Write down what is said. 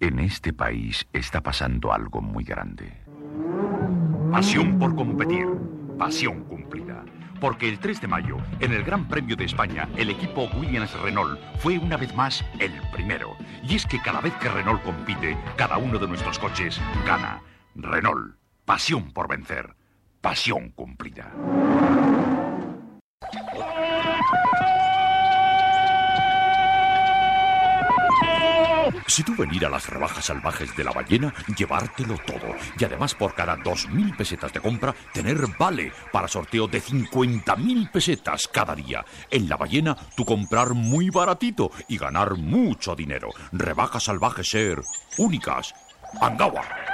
En este país está pasando algo muy grande. Pasión por competir, pasión cumplida. Porque el 3 de mayo, en el Gran Premio de España, el equipo Williams-Renault fue una vez más el primero. Y es que cada vez que Renault compite, cada uno de nuestros coches gana. Renault, pasión por vencer, pasión cumplida. Si tú venir a las rebajas salvajes de La Ballena, llevártelo todo. Y además por cada 2.000 pesetas de compra, tener vale para sorteo de 50.000 pesetas cada día. En La Ballena, tú comprar muy baratito y ganar mucho dinero. Rebajas salvajes ser únicas. Angawa.